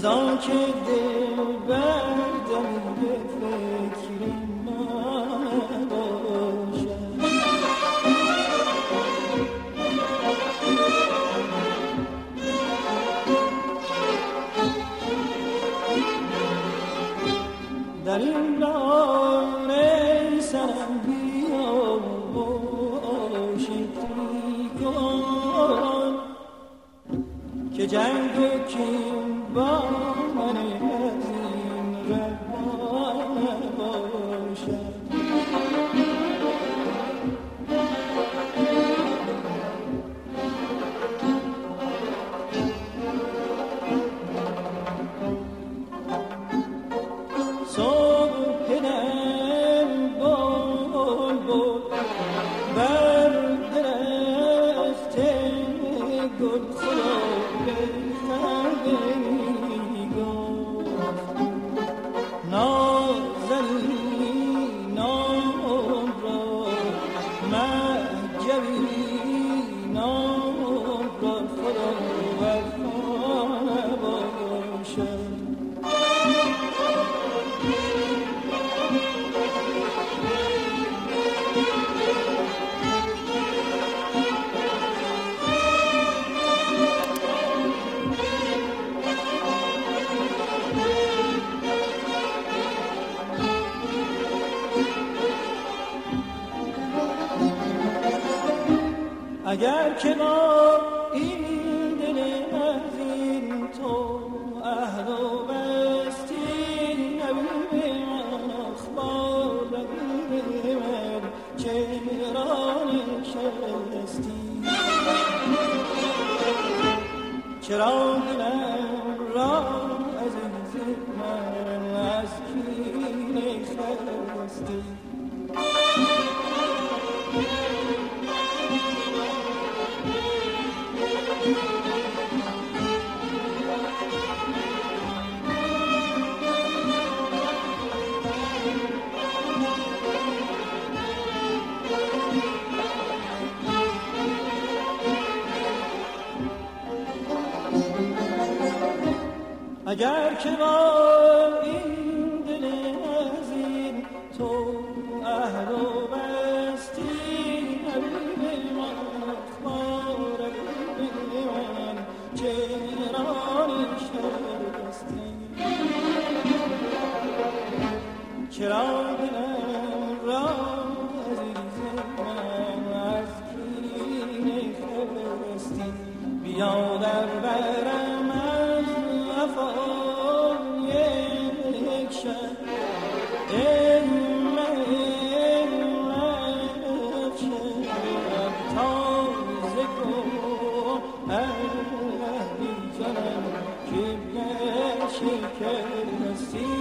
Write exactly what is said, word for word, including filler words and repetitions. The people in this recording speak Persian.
از آن که دل بردم به فکر من باشد. در این راه سرم بیا آشتی کن که جنگ و کین با من از این روان باشد. صبح دم بول بول بر درخت گل خدا اگر که با این دل عزیز تو عهد و بستی نبی من اخبار رقیب من چرا نشستی، چرا دلم را عزیز من از کینه خستی. اگر که با این دل عزیز تو عهد و بستی حبیب من اخبار رقیب من چرا نشستی، چرا دلم را عزیز من از کینه خستی. بیا در برم از وفا یک شب ای مهرت شب تازه کن عهدی زنم که شکستی.